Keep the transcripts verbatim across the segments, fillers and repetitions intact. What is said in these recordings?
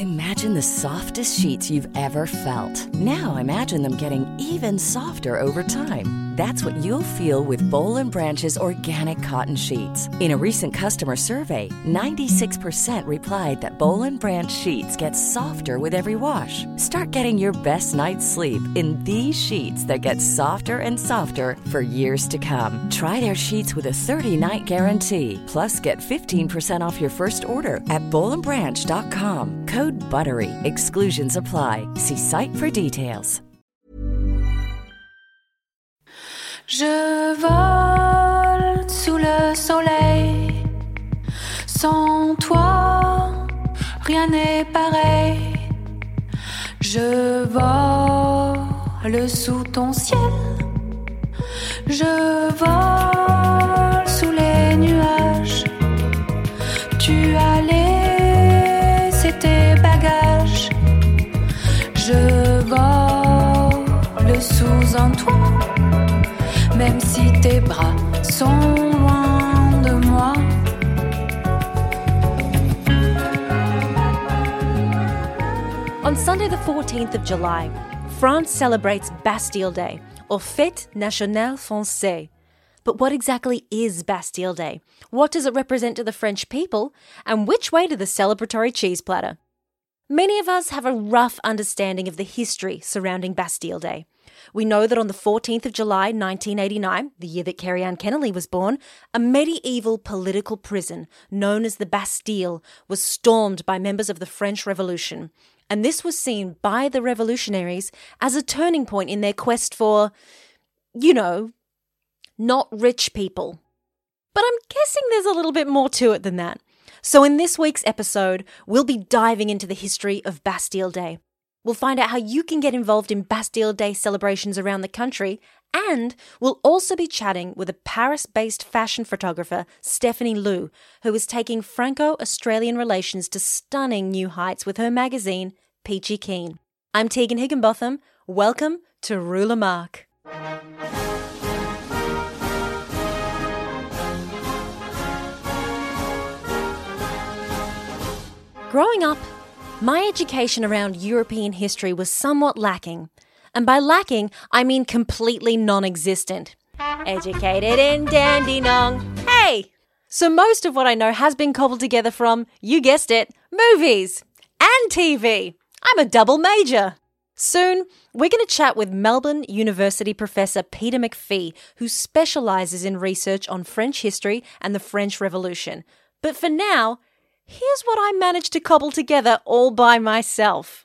Imagine the softest sheets you've ever felt. Now imagine them getting even softer over time. That's what you'll feel with Boll and Branch's organic cotton sheets. In a recent customer survey, ninety-six percent replied that Boll and Branch sheets get softer with every wash. Start getting your best night's sleep in these sheets that get softer and softer for years to come. Try their sheets with a thirty-night guarantee. Plus, get fifteen percent off your first order at boll and branch dot com. Code BUTTERY. Exclusions apply. See site for details. Je vole sous le soleil. Sans toi, rien n'est pareil. Je vole sous ton ciel. Je vole sous les nuages. Tu as laissé tes bagages. Je vole sous un toit. Même si tes bras sont loin de moi. On Sunday the fourteenth of July, France celebrates Bastille Day, or Fête Nationale Française. But what exactly is Bastille Day? What does it represent to the French people? And which way to the celebratory cheese platter? Many of us have a rough understanding of the history surrounding Bastille Day. We know that on the fourteenth of July nineteen eighty-nine, the year that Kerry Ann Kennelly was born, a medieval political prison known as the Bastille was stormed by members of the French Revolution. And this was seen by the revolutionaries as a turning point in their quest for, you know, not rich people. But I'm guessing there's a little bit more to it than that. So in this week's episode, we'll be diving into the history of Bastille Day. We'll find out how you can get involved in Bastille Day celebrations around the country, and we'll also be chatting with a Paris-based fashion photographer, Stephanie Liu, who is taking Franco-Australian relations to stunning new heights with her magazine, Peachy Keen. I'm Tegan Higginbotham. Welcome to Rue Mark. Growing up, my education around European history was somewhat lacking. And by lacking, I mean completely non-existent. Educated in Dandenong. Hey! So most of what I know has been cobbled together from, you guessed it, movies and T V. I'm a double major. Soon, we're going to chat with Melbourne University professor Peter McPhee, who specialises in research on French history and the French Revolution. But for now, here's what I managed to cobble together all by myself.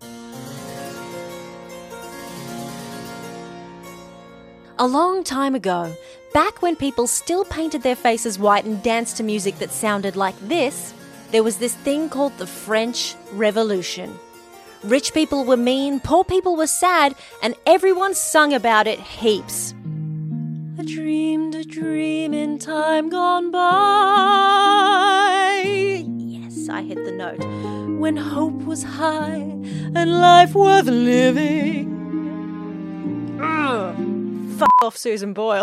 A long time ago, back when people still painted their faces white and danced to music that sounded like this, there was this thing called the French Revolution. Rich people were mean, poor people were sad, and everyone sung about it heaps. I dreamed a dream in time gone by. Yes, I hit the note. When hope was high and life worth living. Ugh. Fuck off, Susan Boyle.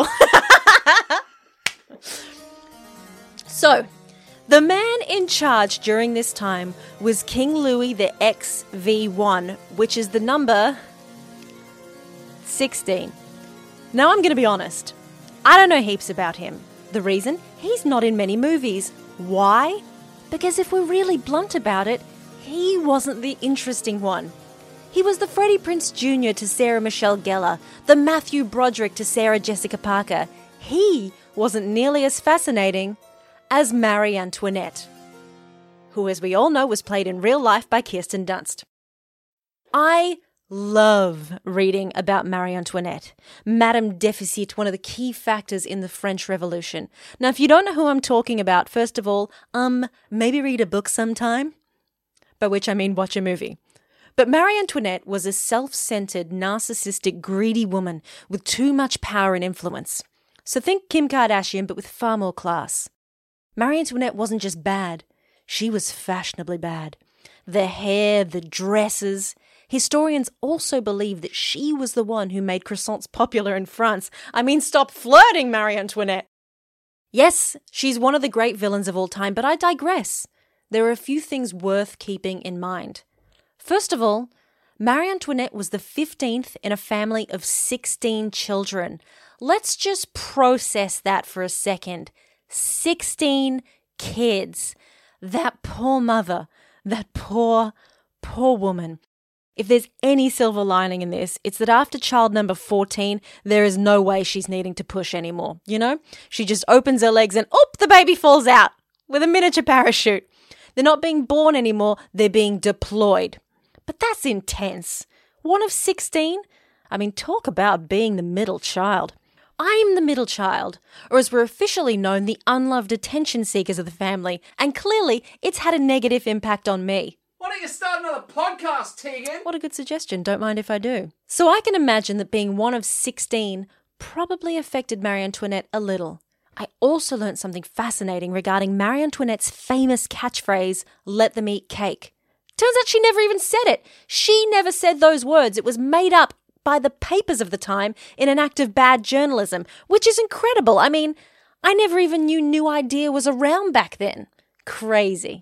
So, the man in charge during this time was King Louis the X V one, which is the number sixteen. Now I'm going to be honest. I don't know heaps about him. The reason? He's not in many movies. Why? Because if we're really blunt about it, he wasn't the interesting one. He was the Freddie Prinze Junior to Sarah Michelle Gellar, the Matthew Broderick to Sarah Jessica Parker. He wasn't nearly as fascinating as Marie Antoinette, who, as we all know, was played in real life by Kirsten Dunst. I love reading about Marie Antoinette, Madame Deficit, one of the key factors in the French Revolution. Now, if you don't know who I'm talking about, first of all, um, maybe read a book sometime, by which I mean watch a movie. But Marie Antoinette was a self-centered, narcissistic, greedy woman with too much power and influence. So think Kim Kardashian, but with far more class. Marie Antoinette wasn't just bad, she was fashionably bad. The hair, the dresses. Historians also believe that she was the one who made croissants popular in France. I mean, stop flirting, Marie Antoinette. Yes, she's one of the great villains of all time, but I digress. there are a few things worth keeping in mind. First of all, Marie Antoinette was the fifteenth in a family of sixteen children. Let's just process that for a second. sixteen kids. That poor mother, that poor, poor woman. If there's any silver lining in this, it's that after child number fourteen, there is no way she's needing to push anymore, you know? She just opens her legs and, oop, the baby falls out with a miniature parachute. They're not being born anymore, they're being deployed. But that's intense. One of sixteen? I mean, talk about being the middle child. I'm the middle child, or as we're officially known, the unloved attention seekers of the family, and clearly it's had a negative impact on me. Why don't you start another podcast, Tegan? What a good suggestion, don't mind if I do. So I can imagine that being one of sixteen probably affected Marie Antoinette a little. I also learnt something fascinating regarding Marie Antoinette's famous catchphrase, "Let them eat cake." Turns out she never even said it. She never said those words. It was made up by the papers of the time in an act of bad journalism, which is incredible. I mean, I never even knew New Idea was around back then. Crazy.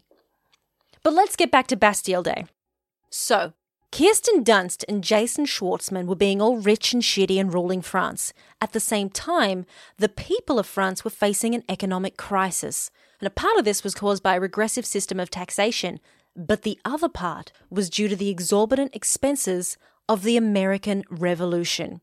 But let's get back to Bastille Day. So, Kirsten Dunst and Jason Schwartzman were being all rich and shitty and ruling France. At the same time, the people of France were facing an economic crisis. And a part of this was caused by a regressive system of taxation, but the other part was due to the exorbitant expenses of the American Revolution,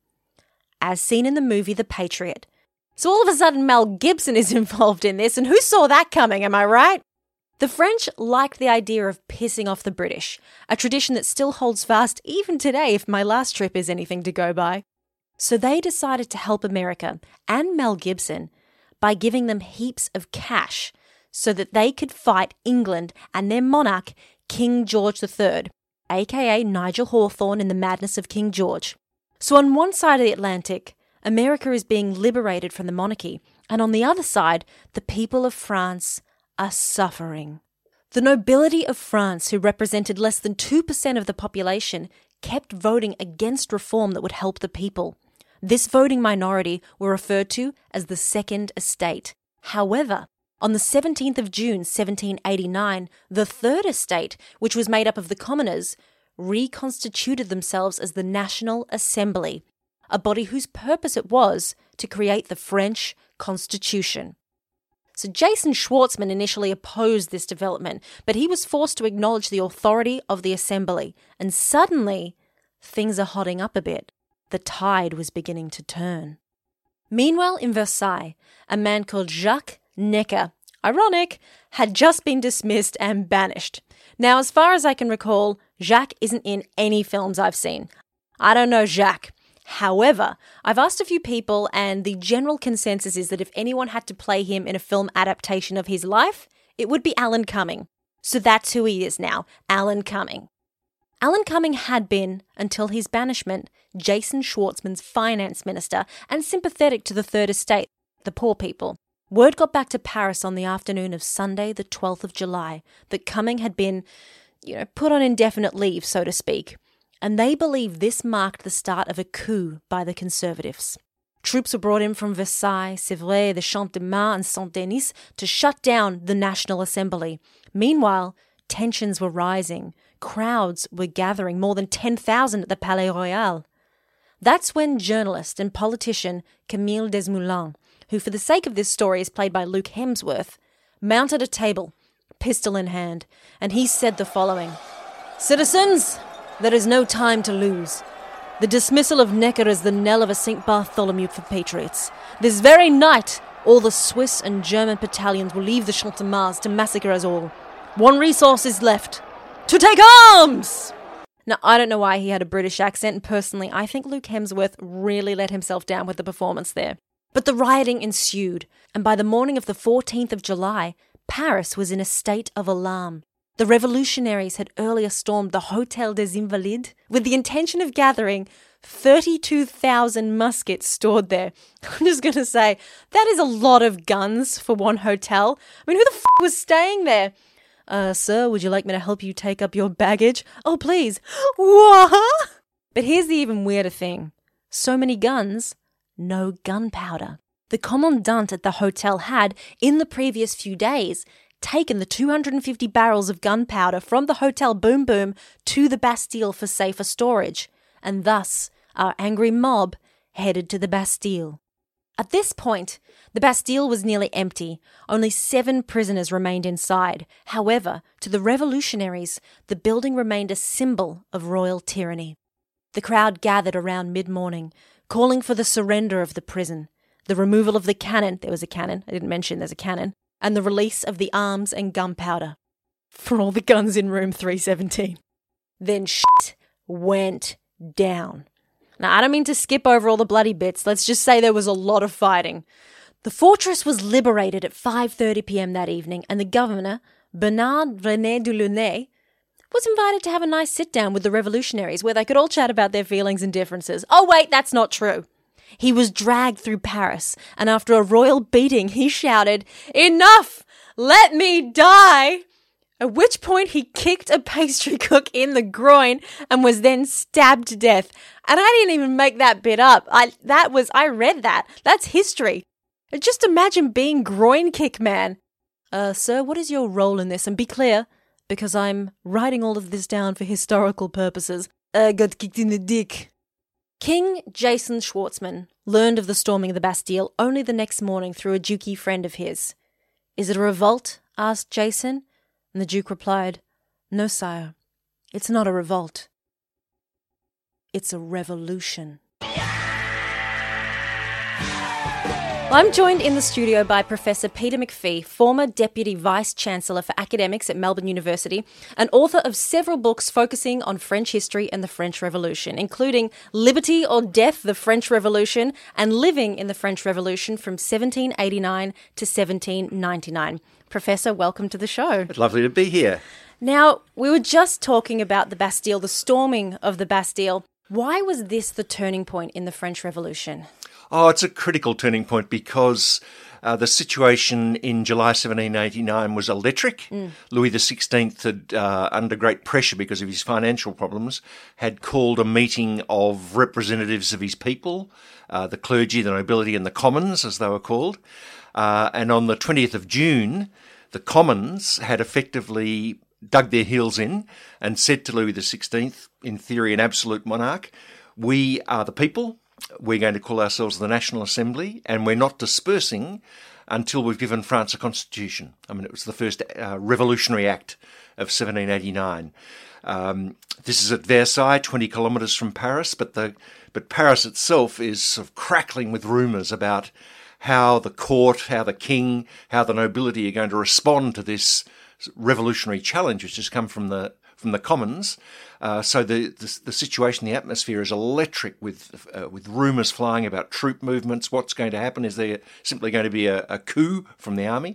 as seen in the movie The Patriot. So all of a sudden Mel Gibson is involved in this, and who saw that coming, am I right? The French liked the idea of pissing off the British, a tradition that still holds fast even today if my last trip is anything to go by. So they decided to help America and Mel Gibson by giving them heaps of cash so that they could fight England and their monarch, King George the Third, aka Nigel Hawthorne in The Madness of King George. So on one side of the Atlantic, America is being liberated from the monarchy, and on the other side, the people of France are suffering. The nobility of France, who represented less than two percent of the population, kept voting against reform that would help the people. This voting minority were referred to as the Second Estate. However, on the seventeenth of June seventeen eighty-nine, the Third Estate, which was made up of the commoners, reconstituted themselves as the National Assembly, a body whose purpose it was to create the French Constitution. So Jason Schwartzman initially opposed this development, but he was forced to acknowledge the authority of the Assembly, and suddenly things are hotting up a bit. The tide was beginning to turn. Meanwhile, in Versailles, a man called Jacques Necker, ironic, had just been dismissed and banished. Now, as far as I can recall, Jacques isn't in any films I've seen. I don't know Jacques. However, I've asked a few people, and the general consensus is that if anyone had to play him in a film adaptation of his life, it would be Alan Cumming. So that's who he is now, Alan Cumming. Alan Cumming had been, until his banishment, Jason Schwartzman's finance minister and sympathetic to the Third Estate, the poor people. Word got back to Paris on the afternoon of Sunday, the twelfth of July, that Cumming had been, you know, put on indefinite leave, so to speak. And they believe this marked the start of a coup by the Conservatives. Troops were brought in from Versailles, Sèvres, the Champ-de-Mars and Saint-Denis to shut down the National Assembly. Meanwhile, tensions were rising. Crowds were gathering, more than ten thousand at the Palais Royal. That's when journalist and politician Camille Desmoulins, who for the sake of this story is played by Luke Hemsworth, mounted a table, pistol in hand, and he said the following: "Citizens, there is no time to lose. The dismissal of Necker is the knell of a Saint Bartholomew for patriots. This very night, all the Swiss and German battalions will leave the Champ-de-Mars to massacre us all. One resource is left: to take arms!" Now, I don't know why he had a British accent, and personally, I think Luke Hemsworth really let himself down with the performance there. But the rioting ensued, and by the morning of the fourteenth of July, Paris was in a state of alarm. The revolutionaries had earlier stormed the Hôtel des Invalides with the intention of gathering thirty-two thousand muskets stored there. I'm just going to say, that is a lot of guns for one hotel. I mean, who the f*** was staying there? Uh, sir, would you like me to help you take up your baggage? Oh, please. What? But here's the even weirder thing. So many guns, no gunpowder. The commandant at the hotel had, in the previous few days, taken the two hundred fifty barrels of gunpowder from the Hotel Boom Boom to the Bastille for safer storage, and thus our angry mob headed to the Bastille. At this point, the Bastille was nearly empty. Only seven prisoners remained inside. However, to the revolutionaries, the building remained a symbol of royal tyranny. The crowd gathered around mid-morning, calling for the surrender of the prison, the removal of the cannon — there was a cannon, I didn't mention there's a cannon — and the release of the arms and gunpowder for all the guns in room three seventeen. Then shit went down. Now, I don't mean to skip over all the bloody bits. Let's just say there was a lot of fighting. The fortress was liberated at five thirty p.m. that evening, and the governor, Bernard René Delaunay, was invited to have a nice sit-down with the revolutionaries where they could all chat about their feelings and differences. Oh, wait, that's not true. He was dragged through Paris, and after a royal beating, he shouted, "Enough! Let me die!" At which point he kicked a pastry cook in the groin and was then stabbed to death. And I didn't even make that bit up. I that was I read that. That's history. Just imagine being groin kick man. Uh, sir, what is your role in this? And be clear, because I'm writing all of this down for historical purposes. I got kicked in the dick. King Jason Schwartzman learned of the storming of the Bastille only the next morning through a dukey friend of his. "Is it a revolt?" asked Jason. And the Duke replied, "No, sire, it's not a revolt. It's a revolution." I'm joined in the studio by Professor Peter McPhee, former Deputy Vice-Chancellor for Academics at Melbourne University and author of several books focusing on French history and the French Revolution, including Liberty or Death, the French Revolution, and Living in the French Revolution from seventeen eighty-nine to seventeen ninety-nine. Professor, welcome to the show. It's lovely to be here. Now, we were just talking about the Bastille, the storming of the Bastille. Why was this the turning point in the French Revolution? Oh, it's a critical turning point because uh, the situation in July seventeen eighty-nine was electric. Mm. Louis the sixteenth had, uh, under great pressure because of his financial problems, had called a meeting of representatives of his people, uh, the clergy, the nobility and the commons, as they were called. Uh, and on the twentieth of June, the commons had effectively dug their heels in and said to Louis the sixteenth, in theory an absolute monarch, "We are the people. We're going to call ourselves the National Assembly, and we're not dispersing until we've given France a constitution." I mean, it was the first uh, revolutionary act of seventeen eighty-nine. Um, this is at Versailles, twenty kilometres from Paris, but the but Paris itself is sort of crackling with rumours about how the court, how the king, how the nobility are going to respond to this revolutionary challenge which has come from the from the commons. Uh, so the, the the situation, the atmosphere is electric with uh, with rumours flying about troop movements. What's going to happen? Is there simply going to be a, a coup from the army?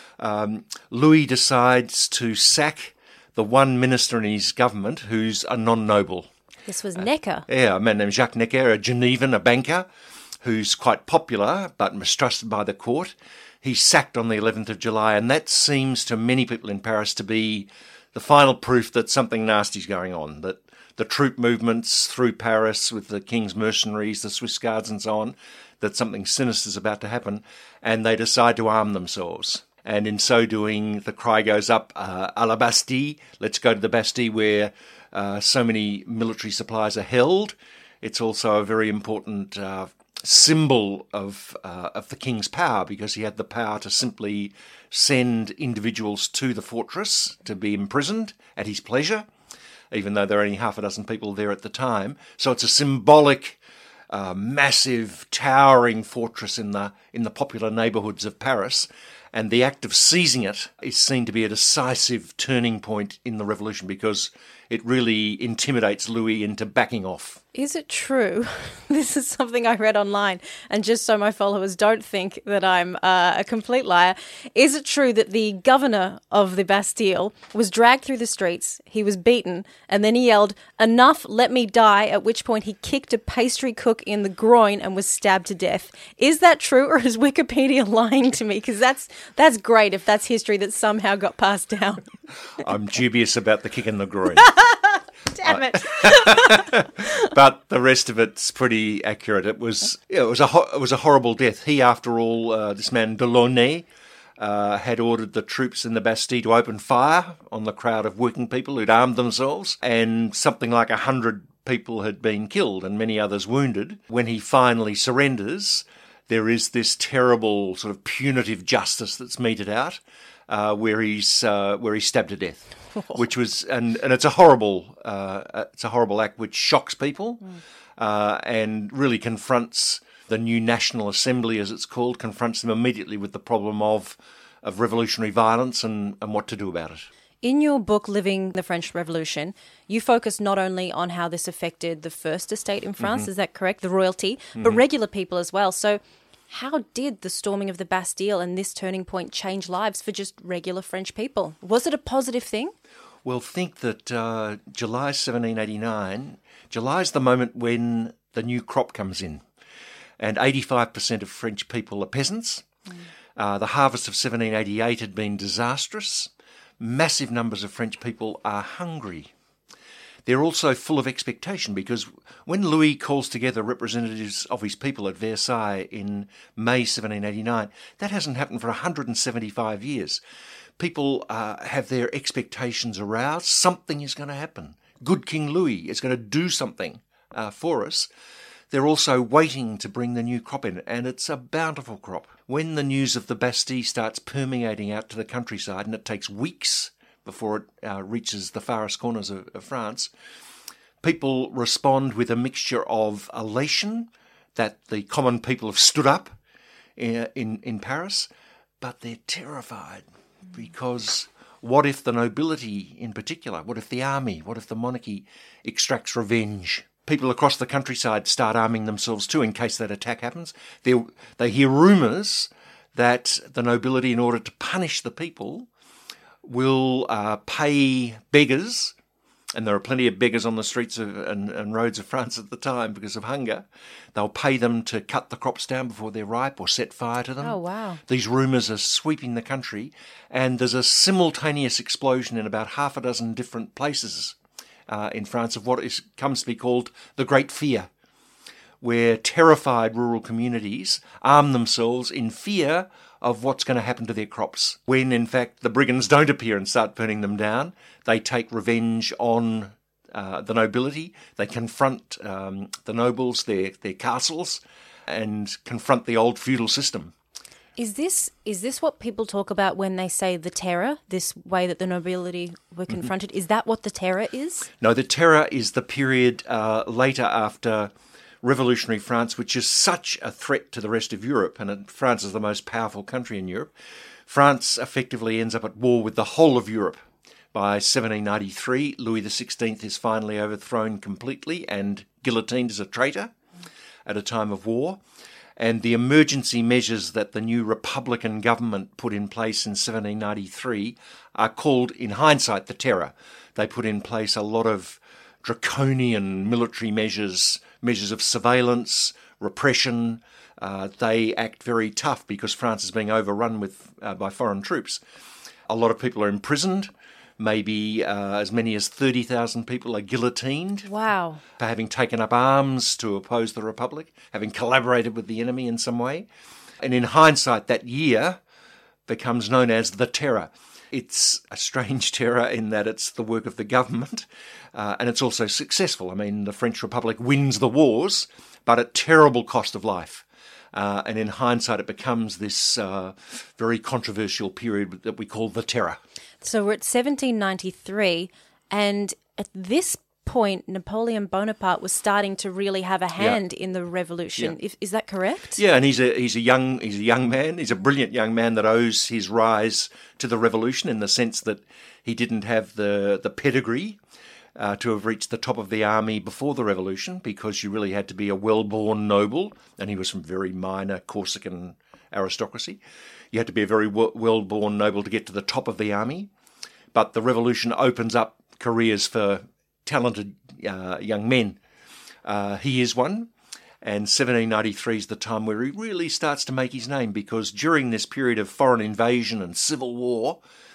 Um, Louis decides to sack the one minister in his government who's a non-noble. This was Necker. Uh, yeah, a man named Jacques Necker, a Genevan, a banker, who's quite popular but mistrusted by the court. He's sacked on the eleventh of July, and that seems to many people in Paris to be the final proof that something nasty's going on, that the troop movements through Paris with the king's mercenaries, the Swiss guards and so on, that something sinister is about to happen, and they decide to arm themselves. And in so doing, the cry goes up, uh, à la Bastille, let's go to the Bastille where uh, so many military supplies are held. It's also a very important uh, symbol of uh, of the king's power, because he had the power to simply send individuals to the fortress to be imprisoned at his pleasure, even though there were only half a dozen people there at the time. So it's a symbolic, uh, massive, towering fortress in the in the popular neighbourhoods of Paris, and the act of seizing it is seen to be a decisive turning point in the revolution, because it really intimidates Louis into backing off. Is it true? This is something I read online, and just so my followers don't think that I'm uh, a complete liar. Is it true that the governor of the Bastille was dragged through the streets, he was beaten, and then he yelled, "Enough, let me die," at which point he kicked a pastry cook in the groin and was stabbed to death? Is that true, or is Wikipedia lying to me? Because that's, that's great if that's history that somehow got passed down. I'm dubious about the kick in the groin. Damn it. But the rest of it's pretty accurate. It was yeah, it was a ho- it was a horrible death. He, after all, uh, this man Delaunay, uh, had ordered the troops in the Bastille to open fire on the crowd of working people who'd armed themselves, and something like a hundred people had been killed and many others wounded. When he finally surrenders, there is this terrible sort of punitive justice that's meted out, uh, where he's uh, where he's stabbed to death, which was and, and it's a horrible uh, it's a horrible act which shocks people, mm. uh, and really confronts the new National Assembly, as it's called, confronts them immediately with the problem of of revolutionary violence and, and what to do about it. In your book, Living the French Revolution, you focus not only on how this affected the First Estate in France, mm-hmm. is that correct, the royalty, mm-hmm. but regular people as well. So how did the storming of the Bastille and this turning point change lives for just regular French people? Was it a positive thing? Well, think that uh, July seventeen eighty-nine, July is the moment when the new crop comes in, and eighty-five percent of French people are peasants. Mm. Uh, the harvest of seventeen eighty-eight had been disastrous. Massive numbers of French people are hungry. They're also full of expectation, because when Louis calls together representatives of his people at Versailles in May seventeen eighty-nine, that hasn't happened for one hundred seventy-five years. People uh, have their expectations aroused. Something is going to happen. Good King Louis is going to do something uh, for us. They're also waiting to bring the new crop in, and it's a bountiful crop. When the news of the Bastille starts permeating out to the countryside, and it takes weeks before it uh, reaches the farthest corners of, of France, people respond with a mixture of elation that the common people have stood up in, in, in Paris, but they're terrified, because what if the nobility in particular, what if the army, what if the monarchy extracts revenge? People across the countryside start arming themselves too in case that attack happens. They, they hear rumours that the nobility, in order to punish the people, will uh, pay beggars, and there are plenty of beggars on the streets of, and, and roads of France at the time because of hunger. They'll pay them to cut the crops down before they're ripe or set fire to them. Oh, wow. These rumours are sweeping the country, and there's a simultaneous explosion in about half a dozen different places Uh, in France of what is, comes to be called the Great Fear, where terrified rural communities arm themselves in fear of what's going to happen to their crops. When, in fact, the brigands don't appear and start burning them down, they take revenge on uh, the nobility. They confront um, the nobles, their, their castles, and confront the old feudal system. Is this is this what people talk about when they say the terror, this way that the nobility were confronted? Mm-hmm. Is that what the terror is? No, the terror is the period uh, later after revolutionary France, which is such a threat to the rest of Europe, and France is the most powerful country in Europe. France effectively ends up at war with the whole of Europe. By seventeen ninety-three, Louis the sixteenth is finally overthrown completely and guillotined as a traitor at a time of war. And the emergency measures that the new Republican government put in place in seventeen ninety-three are called, in hindsight, the terror. They put in place a lot of draconian military measures, measures of surveillance, repression. Uh, they act very tough because France is being overrun with uh, by foreign troops. A lot of people are imprisoned. Maybe uh, as many as thirty thousand people are guillotined. Wow. For having taken up arms to oppose the Republic, having collaborated with the enemy in some way. And in hindsight, that year becomes known as the Terror. It's a strange terror in that it's the work of the government, uh, and it's also successful. I mean, the French Republic wins the wars, but at terrible cost of life. Uh, and in hindsight, it becomes this uh, very controversial period that we call the Terror. So we're at seventeen ninety-three, and at this point, Napoleon Bonaparte was starting to really have a hand yeah. in the revolution. Yeah. Is, is that correct? Yeah, and he's a he's a young he's a young man. He's a brilliant young man that owes his rise to the revolution in the sense that he didn't have the the pedigree uh, to have reached the top of the army before the revolution, because you really had to be a well-born noble, and he was from very minor Corsican aristocracy. You had to be a very well-born noble to get to the top of the army. But the revolution opens up careers for talented uh, young men. Uh, he is one, and seventeen ninety-three is the time where he really starts to make his name, because during this period of foreign invasion and civil war,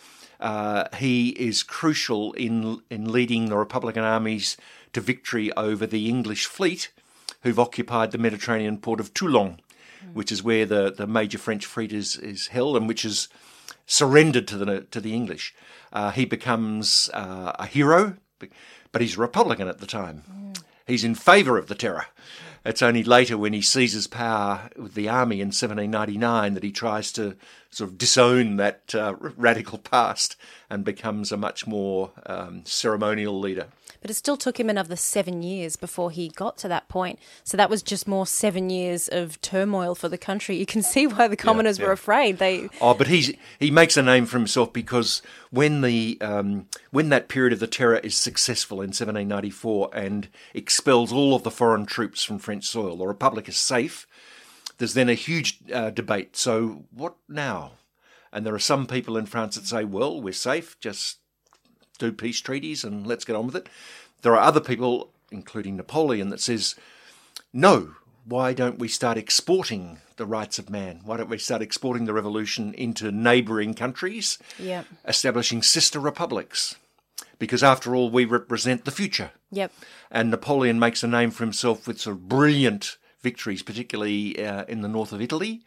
uh, he is crucial in in leading the Republican armies to victory over the English fleet, who've occupied the Mediterranean port of Toulon, which is where the, the major French fleet is, is held, and which is surrendered to the to the English. Uh, he becomes uh, a hero, but he's a Republican at the time. Mm. He's in favour of the terror. It's only later when he seizes power with the army in seventeen ninety-nine that he tries to sort of disown that uh, radical past and becomes a much more um, ceremonial leader. But it still took him another seven years before he got to that point. So that was just more seven years of turmoil for the country. You can see why the commoners yeah, yeah. were afraid. They oh, but he's he makes a name for himself because when the um, when that period of the terror is successful in seventeen ninety-four and expels all of the foreign troops from French soil, the Republic is safe. There's then a huge uh, debate. So what now? And there are some people in France that say, well, we're safe, just do peace treaties and let's get on with it. There are other people, including Napoleon, that says, no, why don't we start exporting the rights of man? Why don't we start exporting the revolution into neighbouring countries, yep. establishing sister republics? Because after all, we represent the future. Yep. And Napoleon makes a name for himself with sort of brilliant victories, particularly uh, in the north of Italy.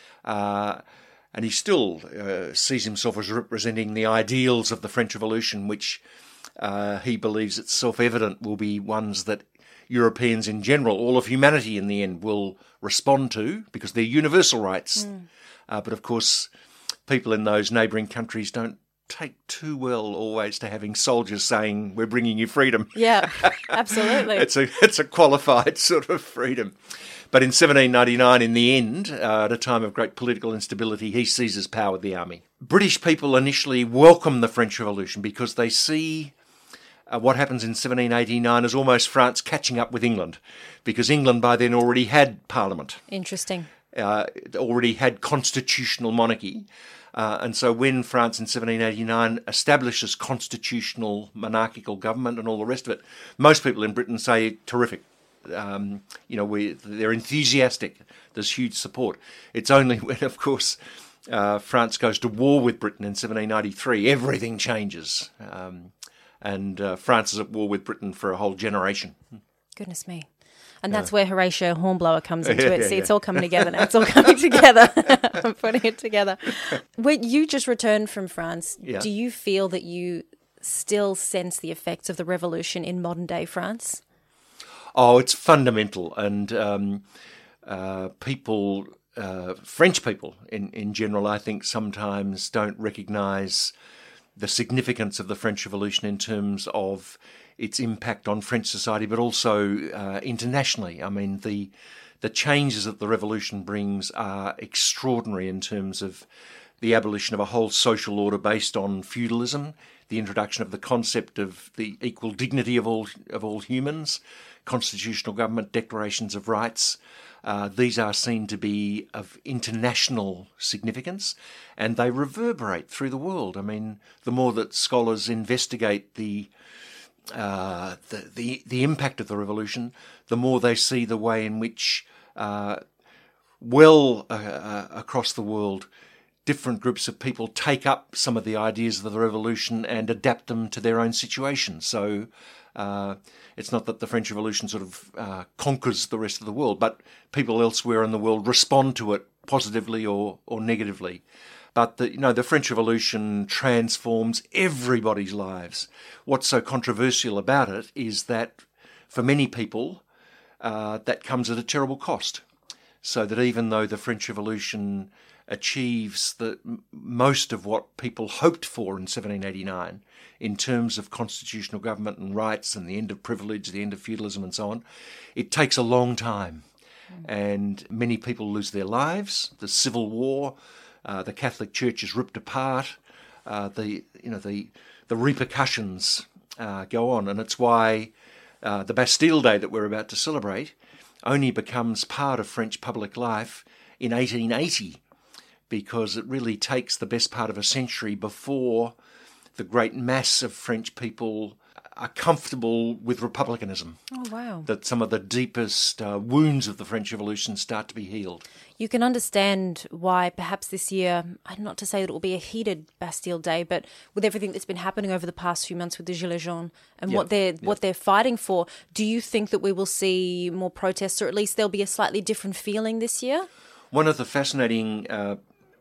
Uh, and he still uh, sees himself as representing the ideals of the French Revolution, which uh, he believes it's self-evident will be ones that Europeans in general, all of humanity in the end, will respond to because they're universal rights. Mm. Uh, but of course, people in those neighbouring countries don't take too well always to having soldiers saying, we're bringing you freedom. Yeah, absolutely. it's a it's a qualified sort of freedom. But in seventeen ninety-nine, in the end, uh, at a time of great political instability, he seizes power with the army. British people initially welcome the French Revolution because they see uh, what happens in seventeen eighty-nine as almost France catching up with England, because England by then already had Parliament. Interesting. Uh, already had constitutional monarchy. Uh, and so when France in seventeen eighty-nine establishes constitutional monarchical government and all the rest of it, most people in Britain say, terrific. Um, you know, we, they're enthusiastic. There's huge support. It's only when, of course, uh, France goes to war with Britain in seventeen ninety-three, everything changes. Um, and uh, France is at war with Britain for a whole generation. Goodness me. And that's yeah. where Horatio Hornblower comes into yeah, it. See, yeah. It's all coming together now. It's all coming together. I'm putting it together. When you just returned from France, yeah. do you feel that you still sense the effects of the revolution in modern-day France? Oh, it's fundamental. And um, uh, people, uh, French people in, in general, I think sometimes don't recognise the significance of the French Revolution in terms of its impact on French society, but also uh, internationally. I mean, the the changes that the revolution brings are extraordinary in terms of the abolition of a whole social order based on feudalism, the introduction of the concept of the equal dignity of all of all humans, constitutional government, declarations of rights. Uh, these are seen to be of international significance, and they reverberate through the world. I mean, the more that scholars investigate the Uh, the, the the impact of the revolution, the more they see the way in which, uh, well uh, uh, across the world, different groups of people take up some of the ideas of the revolution and adapt them to their own situation. So uh, it's not that the French Revolution sort of uh, conquers the rest of the world, but people elsewhere in the world respond to it positively or, or negatively. But the, you know, the French Revolution transforms everybody's lives. What's so controversial about it is that for many people, uh, that comes at a terrible cost. So that even though the French Revolution achieves the most of what people hoped for in seventeen eighty-nine in terms of constitutional government and rights and the end of privilege, the end of feudalism and so on, it takes a long time. Mm. And many people lose their lives. The Civil War, Uh, the Catholic Church is ripped apart. Uh, the you know the the repercussions uh, go on, and it's why uh, the Bastille Day that we're about to celebrate only becomes part of French public life in eighteen eighty, because it really takes the best part of a century before the great mass of French people are comfortable with republicanism. Oh, wow. That some of the deepest uh, wounds of the French Revolution start to be healed. You can understand why perhaps this year, not to say that it will be a heated Bastille Day, but with everything that's been happening over the past few months with the Gilets jaunes and yep. what they're yep. what they're fighting for, do you think that we will see more protests, or at least there'll be a slightly different feeling this year? One of the fascinating uh,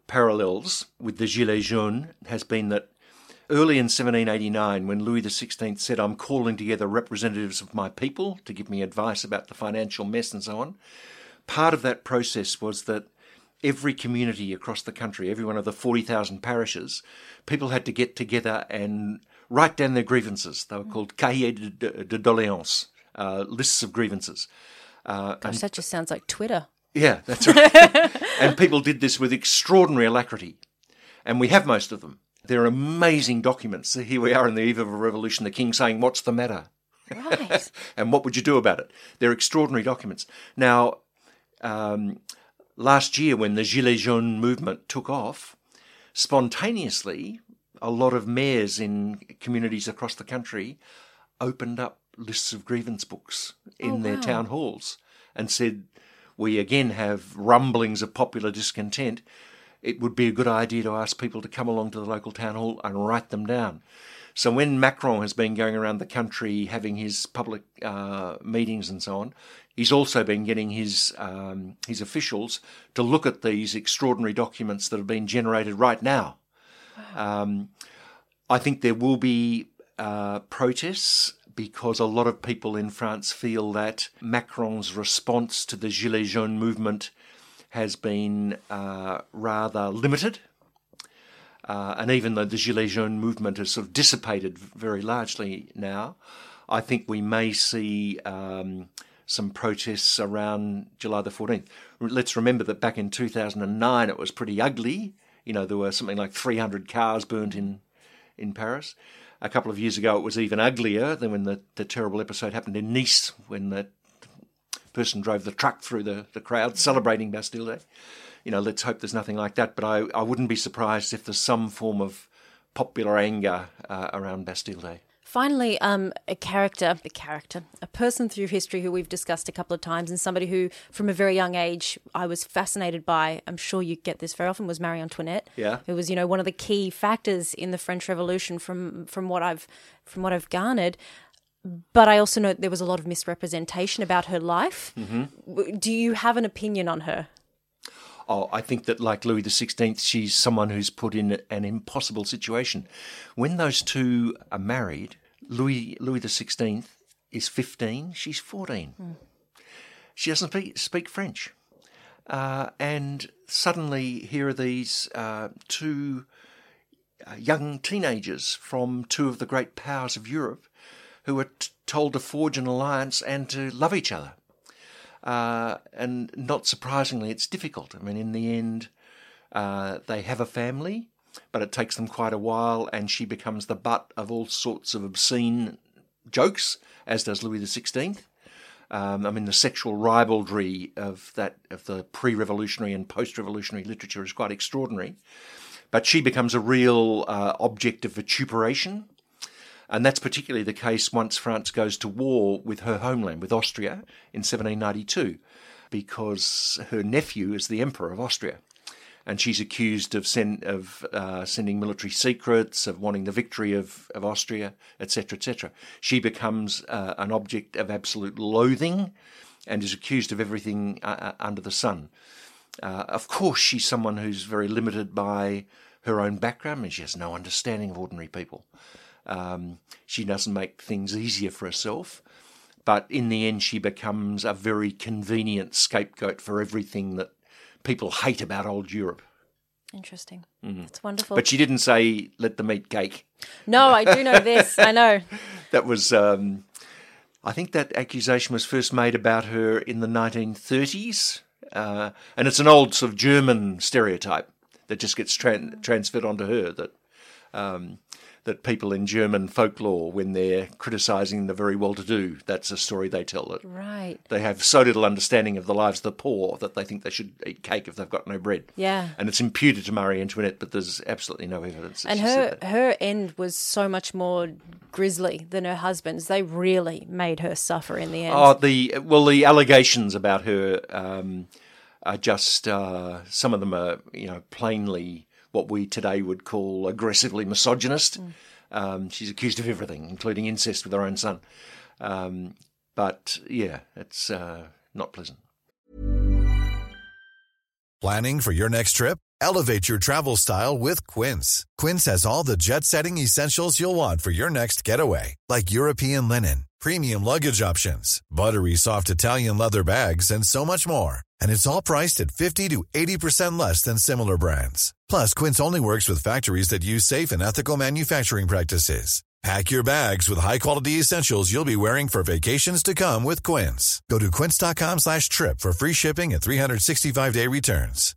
parallels with the Gilets jaunes has been that early in seventeen eighty-nine, when Louis the sixteenth said, I'm calling together representatives of my people to give me advice about the financial mess and so on, part of that process was that every community across the country, every one of the forty thousand parishes, people had to get together and write down their grievances. They were called cahiers de, de, de doléances, uh, lists of grievances. Uh, Gosh, and, that just sounds like Twitter. yeah, that's right. And people did this with extraordinary alacrity. And we have most of them. They're amazing documents. Here we are in the eve of a revolution, the king saying, what's the matter? Right. And what would you do about it? They're extraordinary documents. Now, um, last year when the Gilets jaunes movement took off, spontaneously, a lot of mayors in communities across the country opened up lists of grievance books in Oh, their wow. town halls and said, we again have rumblings of popular discontent. It would be a good idea to ask people to come along to the local town hall and write them down. So when Macron has been going around the country having his public uh, meetings and so on, he's also been getting his um, his officials to look at these extraordinary documents that have been generated right now. Um, I think there will be uh, protests because a lot of people in France feel that Macron's response to the Gilets jaunes movement has been uh, rather limited. Uh, and even though the Gilets jaunes movement has sort of dissipated very largely now, I think we may see um, some protests around July the fourteenth. Let's remember that back in two thousand nine it was pretty ugly. You know, there were something like three hundred cars burnt in, in Paris. A couple of years ago it was even uglier than when the, the terrible episode happened in Nice when the person drove the truck through the, the crowd celebrating Bastille Day. You know, let's hope there's nothing like that, but I, I wouldn't be surprised if there's some form of popular anger uh, around Bastille Day. Finally, um, a character, a character, a person through history who we've discussed a couple of times and somebody who, from a very young age, I was fascinated by, I'm sure you get this very often, was Marie Antoinette. Yeah. Who was, you know, one of the key factors in the French Revolution from, from what I've from what I've garnered. But I also know there was a lot of misrepresentation about her life. Mm-hmm. Do you have an opinion on her? Oh, I think that like Louis the sixteenth, she's someone who's put in an impossible situation. When those two are married, Louis Louis the sixteenth is fifteen, she's fourteen. Mm. She doesn't speak, speak French. Uh, and suddenly here are these uh, two uh, young teenagers from two of the great powers of Europe who are t- told to forge an alliance and to love each other. Uh, and not surprisingly, it's difficult. I mean, in the end, uh, they have a family, but it takes them quite a while, and she becomes the butt of all sorts of obscene jokes, as does Louis the sixteenth. Um, I mean, the sexual ribaldry of that of the pre-revolutionary and post-revolutionary literature is quite extraordinary. But she becomes a real uh, object of vituperation. And that's particularly the case once France goes to war with her homeland, with Austria, in seventeen ninety-two, because her nephew is the Emperor of Austria. And she's accused of, send, of uh, sending military secrets, of wanting the victory of, of Austria, et cetera, et cetera. She becomes uh, an object of absolute loathing and is accused of everything uh, under the sun. Uh, of course, she's someone who's very limited by her own background, and she has no understanding of ordinary people. Um, she doesn't make things easier for herself, but in the end she becomes a very convenient scapegoat for everything that people hate about old Europe. Interesting. Mm. That's wonderful. But she didn't say, let them eat cake. No, I do know this. I know. That was, um, I think that accusation was first made about her in the nineteen thirties, uh, and it's an old sort of German stereotype that just gets tran- transferred onto her, that... Um, that people in German folklore, when they're criticising the very well-to-do, that's a story they tell. That right. They have so little understanding of the lives of the poor that they think they should eat cake if they've got no bread. Yeah. And it's imputed to Marie Antoinette, but there's absolutely no evidence that and she her said that. her end was so much more grisly than her husband's. They really made her suffer in the end. Oh, the well, the allegations about her um, are just uh, some of them are, you know, plainly what we today would call aggressively misogynist. Mm. Um, she's accused of everything, including incest with her own son. Um, but, yeah, it's uh, not pleasant. Planning for your next trip? Elevate your travel style with Quince. Quince has all the jet-setting essentials you'll want for your next getaway, like European linen, premium luggage options, buttery soft Italian leather bags, and so much more. And it's all priced at fifty to eighty percent less than similar brands. Plus, Quince only works with factories that use safe and ethical manufacturing practices. Pack your bags with high-quality essentials you'll be wearing for vacations to come with Quince. Go to quince.com slash trip for free shipping and three sixty-five day returns.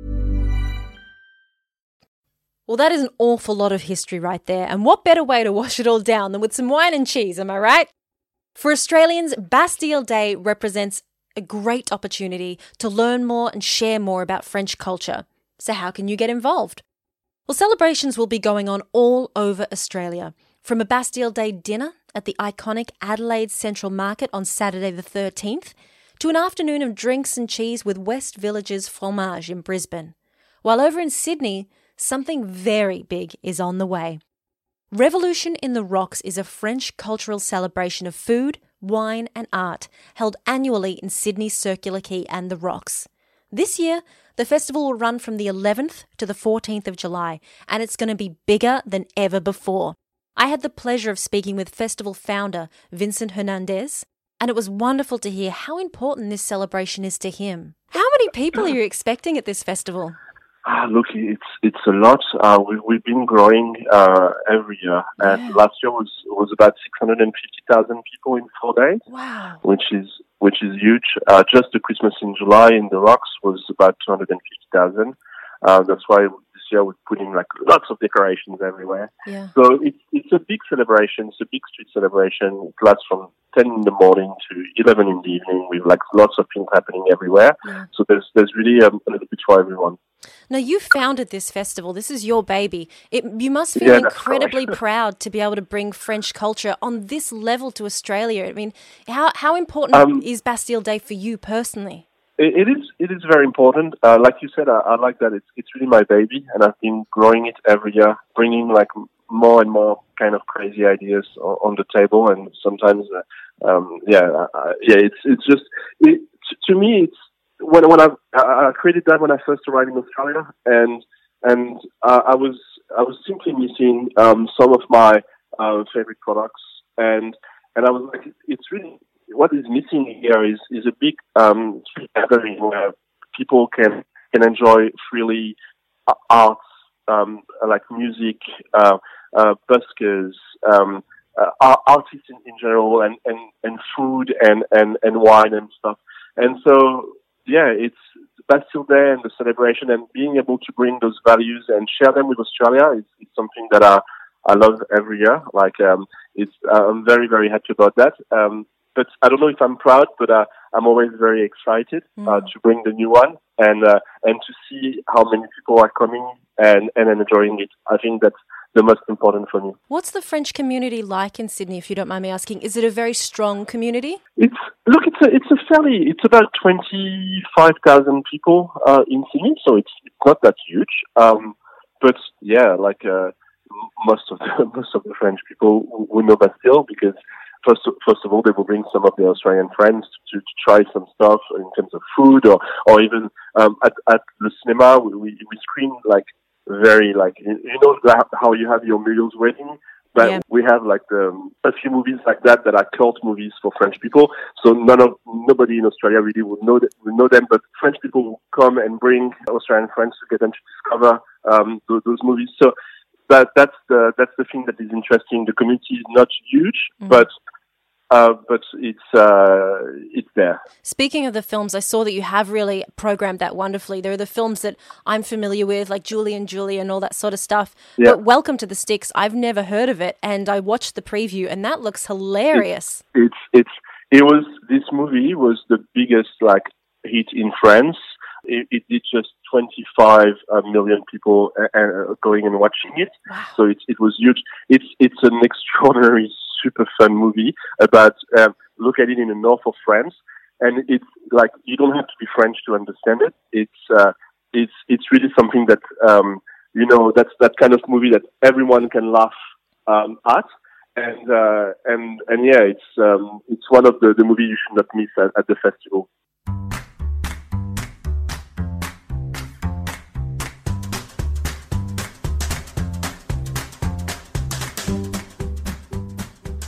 Well, that is an awful lot of history right there. And what better way to wash it all down than with some wine and cheese, am I right? For Australians, Bastille Day represents a great opportunity to learn more and share more about French culture. So how can you get involved? Well, celebrations will be going on all over Australia, from a Bastille Day dinner at the iconic Adelaide Central Market on Saturday the thirteenth, to an afternoon of drinks and cheese with West Villages Fromage in Brisbane. While over in Sydney, something very big is on the way. Revolution in the Rocks is a French cultural celebration of food, wine and art held annually in Sydney's Circular Quay and the Rocks. This year, the festival will run from the eleventh to the fourteenth of July, and it's going to be bigger than ever before. I had the pleasure of speaking with festival founder Vincent Hernandez, and it was wonderful to hear how important this celebration is to him. How many people are you expecting at this festival? Ah, look, it's it's a lot. Uh, we, we've been growing uh, every year, and Yeah. last year was was about six hundred and fifty thousand people in four days, Wow. which is which is huge. Uh, just the Christmas in July in the Rocks was about two hundred and fifty thousand. Uh, that's why this year we're putting like lots of decorations everywhere. Yeah. So it's it's a big celebration. It's a big street celebration. It lasts from ten in the morning to eleven in the evening, with like lots of things happening everywhere. Yeah. So there's there's really um, a little bit for everyone. Now, you founded this festival. This is your baby. It, you must feel Yeah, that's incredibly correct. proud to be able to bring French culture on this level to Australia. I mean, how how important Um, is Bastille Day for you personally? It, it is. It is very important. Uh, like you said, I, I like that. It's it's really my baby, and I've been growing it every year, bringing like more and more kind of crazy ideas on, on the table. And sometimes, uh, um, yeah, uh, yeah. It's it's just it, t- to me. It's when when I I created that when I first arrived in Australia, and and uh, I was I was simply missing um, some of my uh, favorite products, and and I was like, it's really. What is missing here is, is a big um, gathering where people can can enjoy freely uh, arts, um, like music, uh, uh, buskers, um, uh, art- artists in, in general, and, and, and food and, and, and wine and stuff. And so, yeah, it's Bastille Day and the celebration, and being able to bring those values and share them with Australia is, is something that I, I love every year. Like, um, it's I'm very, very happy about that. Um, But I don't know if I'm proud, but uh, I'm always very excited uh, to bring the new one and uh, and to see how many people are coming and, and enjoying it. I think that's the most important for me. What's the French community like in Sydney, if you don't mind me asking? Is it a very strong community? It's look, it's a it's a fairly it's about twenty-five thousand people uh, in Sydney, so it's it's not that huge. Um, but yeah, like uh, most of the most of the French people will know Bastille because. First, first of all, they will bring some of their Australian friends to, to try some stuff in terms of food, or, or even um, at at the cinema, we, we we screen like very like you know how you have your meals waiting, but Yeah. we have like the, a few movies like that that are cult movies for French people. So none of nobody in Australia really would know that, would know them, but French people will come and bring Australian friends to get them to discover um, those, those movies. So that that's the that's the thing that is interesting. The community is not huge, mm. but Uh, but it's uh, it's there. Speaking of the films, I saw that you have really programmed that wonderfully. There are the films that I'm familiar with, like Julie and Julia and all that sort of stuff. Yeah. But Welcome to the Sticks, I've never heard of it, and I watched the preview, and that looks hilarious. It's it's, it's it was this movie was the biggest like hit in France. It, it did just twenty-five million people uh, uh, going and watching it. Wow. So it it was huge. It's it's an extraordinary, super fun movie about um, look at it in the north of France, and it's like you don't have to be French to understand it. It's uh, it's it's really something that um, you know that's that kind of movie that everyone can laugh um, at, and uh, and and yeah, it's um, it's one of the, the movies you should not miss at, at the festival.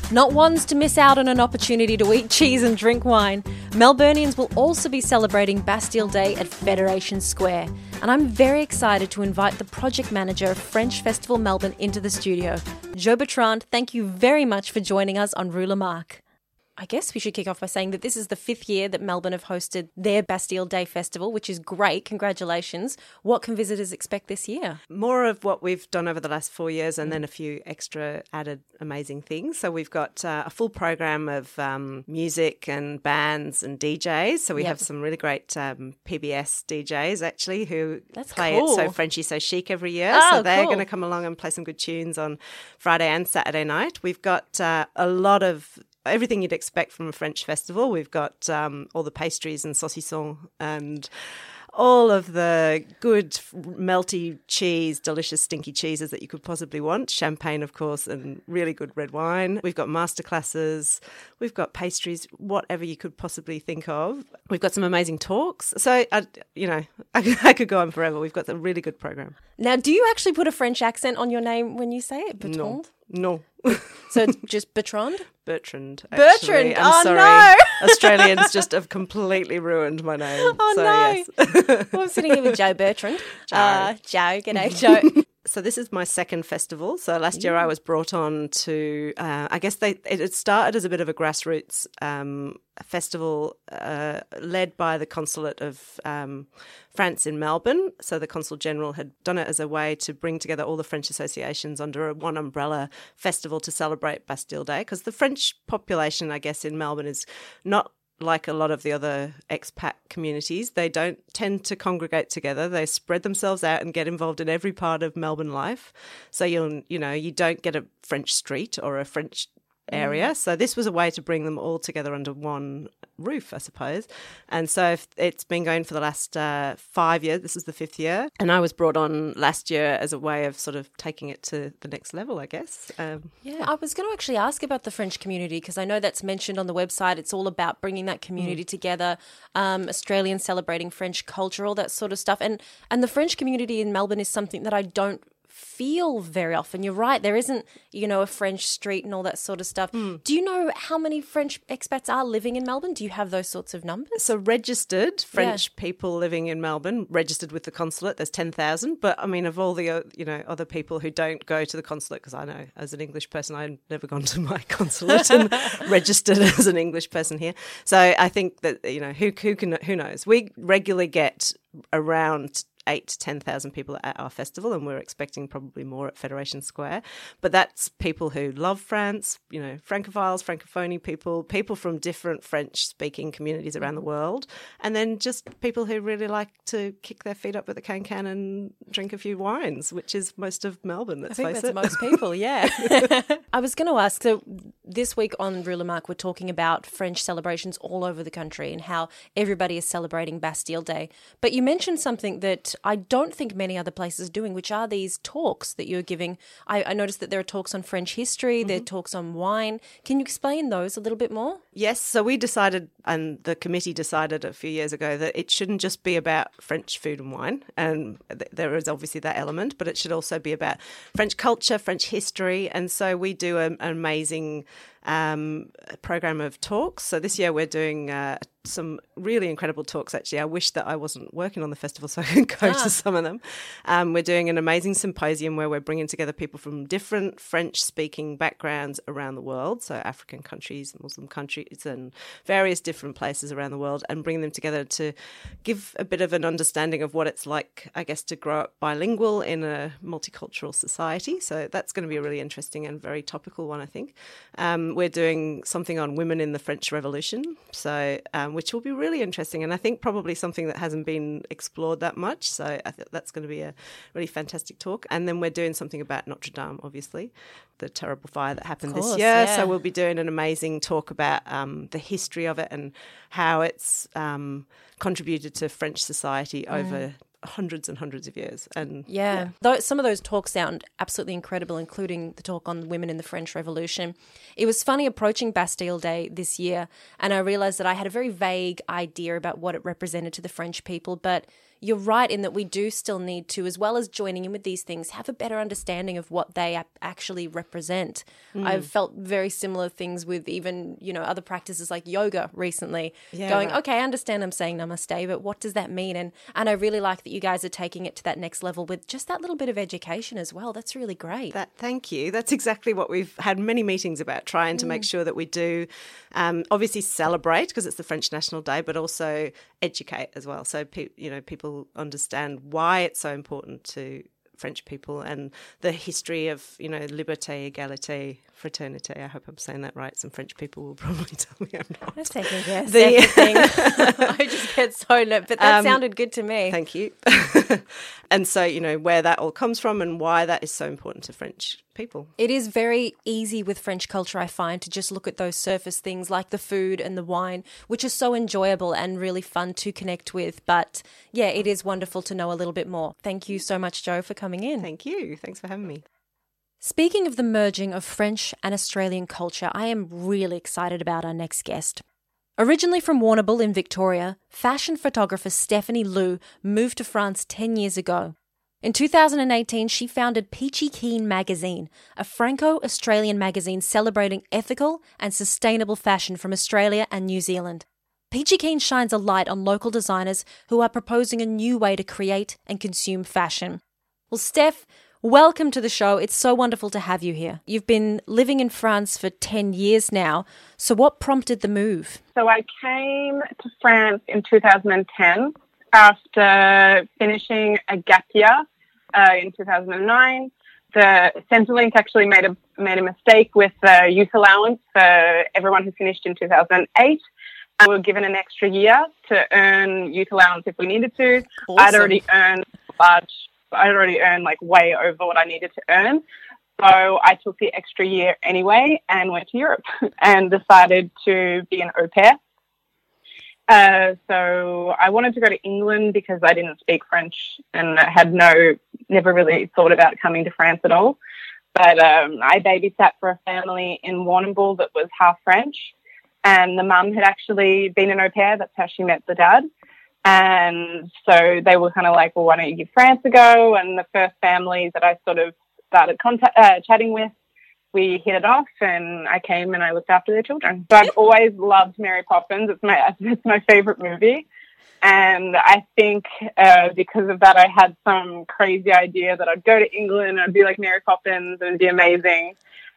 Not ones to miss out on an opportunity to eat cheese and drink wine, Melburnians will also be celebrating Bastille Day at Federation Square. And I'm very excited to invite the project manager of French Festival Melbourne into the studio. Jo Bertrand, thank you very much for joining us on Rue La Marque. I guess we should kick off by saying that this is the fifth year that Melbourne have hosted their Bastille Day Festival, which is great. Congratulations. What can visitors expect this year? More of what we've done over the last four years and then a few extra added amazing things. So we've got uh, a full program of um, music and bands and D Js. So we Yep. have some really great um, P B S D Js actually who That's play cool. it so Frenchy, so chic every year. Oh, so they're cool. going to come along and play some good tunes on Friday and Saturday night. We've got uh, a lot of everything you'd expect from a French festival. We've got um, all the pastries and saucissons and all of the good melty cheese, delicious stinky cheeses that you could possibly want. Champagne, of course, and really good red wine. We've got masterclasses. We've got pastries, whatever you could possibly think of. We've got some amazing talks. So, I, you know, I, I could go on forever. We've got a really good program. Now, do you actually put a French accent on your name when you say it, Bertrand? No. So it's just Bertrand? Bertrand. Bertrand, actually. I'm oh, sorry. no. Australians just have completely ruined my name. Oh, so, no. Yes. Well, I'm sitting here with Jo Bertrand. Jo. Uh, Jo, g'day, Jo. So this is my second festival. So last year I was brought on to, uh, I guess they it had started as a bit of a grassroots um, festival uh, led by the Consulate of um, France in Melbourne. So the Consul General had done it as a way to bring together all the French associations under a one umbrella festival to celebrate Bastille Day, because the French population, I guess, in Melbourne is not like a lot of the other expat communities. They don't tend to congregate together. They spread themselves out and get involved in every part of Melbourne life. So you'll, you know, you don't get a French street or a French area. So this was a way to bring them all together under one roof, I suppose. And so it's been going for the last uh, five years. This is the fifth year. And I was brought on last year as a way of sort of taking it to the next level, I guess. Um, Yeah, I was going to actually ask about the French community because I know that's mentioned on the website. It's all about bringing that community mm. together, um, Australians celebrating French culture, all that sort of stuff. And and the French community in Melbourne is something that I don't feel very often. You're right. There isn't, you know, a French street and all that sort of stuff. Mm. Do you know how many French expats are living in Melbourne? Do you have those sorts of numbers? So registered French yeah. people living in Melbourne, registered with the consulate, there's ten thousand. But I mean, of all the, uh, you know, other people who don't go to the consulate, because I know as an English person, I've never gone to my consulate and registered as an English person here. So I think that, you know, who, who can, who knows? We regularly get around eight to ten thousand people at our festival, and we're expecting probably more at Federation Square. But that's people who love France, you know, Francophiles, Francophonie people, people from different French-speaking communities around the world, and then just people who really like to kick their feet up at the Can-Can and drink a few wines, which is most of Melbourne, let's I think face that's it. most people, yeah. I was going to ask, so this week on Rue La Marque, we're talking about French celebrations all over the country and how everybody is celebrating Bastille Day. But you mentioned something that I don't think many other places are doing, which are these talks that you're giving. I, I noticed that there are talks on French history, mm-hmm. there are talks on wine. Can you explain those a little bit more? Yes, so we decided, and the committee decided a few years ago, that it shouldn't just be about French food and wine, and th- there is obviously that element, but it should also be about French culture, French history, and so we do a, an amazing um, program of talks. So this year we're doing uh, some really incredible talks, actually. I wish that I wasn't working on the festival so I could go ah. to some of them. Um, we're doing an amazing symposium where we're bringing together people from different French-speaking backgrounds around the world, so African countries, Muslim countries, and various different places around the world, and bringing them together to give a bit of an understanding of what it's like, I guess, to grow up bilingual in a multicultural society. So that's going to be a really interesting and very topical one, I think. Um, we're doing something on women in the French Revolution, so um, which will be really interesting, and I think probably something that hasn't been explored that much. So I think that's going to be a really fantastic talk. And then we're doing something about Notre Dame, obviously, the terrible fire that happened course, this year. yeah. So we'll be doing an amazing talk about um, the history of it and how it's um, contributed to French society mm. over hundreds and hundreds of years. And yeah, yeah. Though some of those talks sound absolutely incredible, including the talk on women in the French Revolution. It was funny approaching Bastille Day this year, and I realised that I had a very vague idea about what it represented to the French people, but you're right in that we do still need to, as well as joining in with these things, have a better understanding of what they actually represent. Mm. I've felt very similar things with even, you know, other practices like yoga recently, yeah, going, right. okay, I understand I'm saying namaste, but what does that mean? And, and I really like that you guys are taking it to that next level with just that little bit of education as well. That's really great. That, thank you. That's exactly what we've had many meetings about, trying to mm. make sure that we do um, obviously celebrate because it's the French National Day, but also educate as well. So, pe- you know, people understand why it's so important to French people and the history of, you know, liberté, égalité, fraternité. I hope I'm saying that right. Some French people will probably tell me I'm not. I'm taking a guess. The... Everything. I just get so nervous, but that um, sounded good to me. Thank you. And so, you know, where that all comes from and why that is so important to French people. It is very easy with French culture, I find, to just look at those surface things like the food and the wine, which is so enjoyable and really fun to connect with. But yeah, it is wonderful to know a little bit more. Thank you so much, Jo, for coming in. Thank you. Thanks for having me. Speaking of the merging of French and Australian culture, I am really excited about our next guest. Originally from Warrnambool in Victoria, fashion photographer Stephanie Liu moved to France ten years ago. In two thousand eighteen, she founded Peachy Keen magazine, a Franco-Australian magazine celebrating ethical and sustainable fashion from Australia and New Zealand. Peachy Keen shines a light on local designers who are proposing a new way to create and consume fashion. Well, Steph, welcome to the show. It's so wonderful to have you here. You've been living in France for ten years now. So what prompted the move? So I came to France in two thousand ten after finishing a gap year uh, in two thousand nine. The Centrelink actually made a made a mistake with the youth allowance for everyone who finished in two thousand eight. We were given an extra year to earn youth allowance if we needed to. Awesome. I'd already earned large I'd already earned like way over what I needed to earn. So I took the extra year anyway and went to Europe and decided to be an au pair. Uh, so I wanted to go to England because I didn't speak French and I had no, never really thought about coming to France at all. But um, I babysat for a family in Warrnambool that was half French. And the mum had actually been an au pair. That's how she met the dad. And so they were kind of like, well, why don't you give France a go? And the first family that I sort of started contact, uh, chatting with, we hit it off and I came and I looked after their children. So I've always loved Mary Poppins. It's my, it's my favourite movie. And I think uh, because of that, I had some crazy idea that I'd go to England and I'd be like Mary Poppins and it'd be amazing.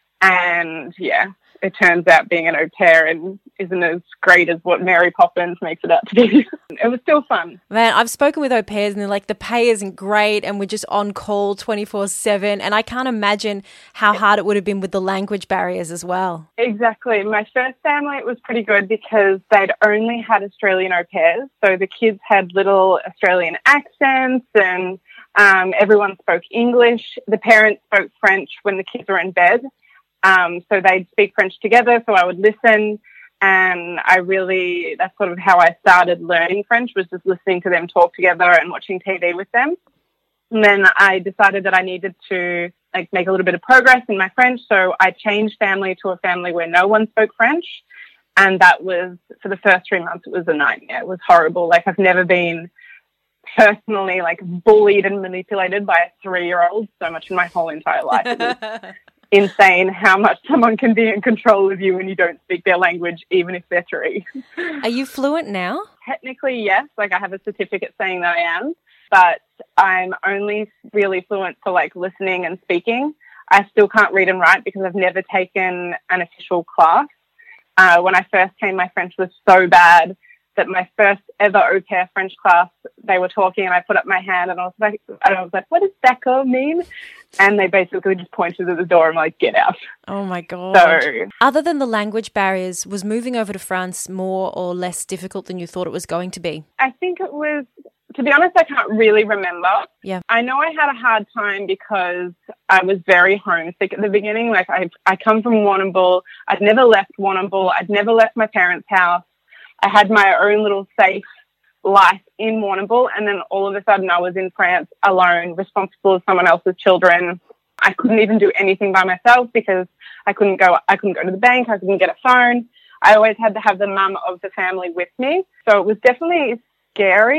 And yeah, it turns out being an au pair and isn't as great as what Mary Poppins makes it out to be. It was still fun. Man, I've spoken with au pairs and they're like, the pay isn't great and we're just on call twenty-four seven. And I can't imagine how hard it would have been with the language barriers as well. Exactly. My first family, it was pretty good because they'd only had Australian au pairs. So the kids had little Australian accents and um, everyone spoke English. The parents spoke French when the kids were in bed. Um, so they'd speak French together, so I would listen, and I really, that's sort of how I started learning French, was just listening to them talk together and watching T V with them. And then I decided that I needed to like make a little bit of progress in my French, so I changed family to a family where no one spoke French, and that was, for the first three months, it was a nightmare. It was horrible. Like, I've never been personally, like, bullied and manipulated by a three-year-old so much in my whole entire life. It was insane how much someone can be in control of you when you don't speak their language, even if they're three. Are you fluent now? Technically, yes. Like, I have a certificate saying that I am, but I'm only really fluent for, like, listening and speaking. I still can't read and write because I've never taken an official class. Uh, when I first came, my French was so bad that my first ever au pair French class, they were talking and I put up my hand and I was like, and I was like, what does d'accord mean? And they basically just pointed at the door and were like, get out. Oh my God. So, other than the language barriers, was moving over to France more or less difficult than you thought it was going to be? I think it was, to be honest, I can't really remember. Yeah. I know I had a hard time because I was very homesick at the beginning. Like, I I come from Warrnambool. I'd never left Warrnambool. I'd never left my parents' house. I had my own little safe life in Warrnambool, and then all of a sudden I was in France alone, responsible for someone else's children. I couldn't even do anything by myself because I couldn't go I couldn't go to the bank, I couldn't get a phone. I always had to have the mum of the family with me. So it was definitely scary,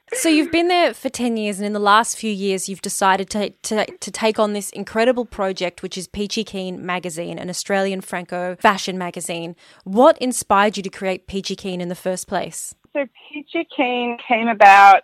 So you've been there for ten years, and in the last few years you've decided to, to to take on this incredible project, which is Peachy Keen magazine, an Australian Franco fashion magazine. What inspired you to create Peachy Keen in the first place? So Peachy Keen came about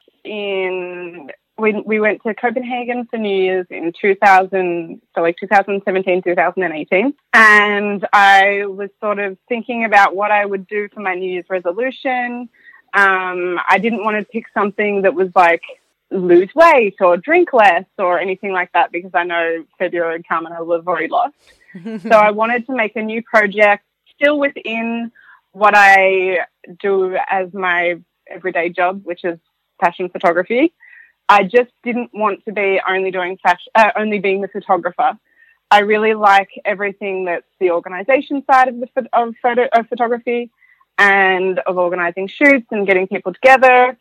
in, we, we went to Copenhagen for New Year's in two thousand, so like twenty seventeen, twenty eighteen. And I was sort of thinking about what I would do for my New Year's resolution. Um, I didn't want to pick something that was like lose weight or drink less or anything like that, because I know February and Carmen will have already lost. So I wanted to make a new project still within what I do as my everyday job, which is fashion photography. I just didn't want to be only doing fashion, uh, only being the photographer. I really like everything that's the organisation side of the of photo of photography, and of organising shoots and getting people together.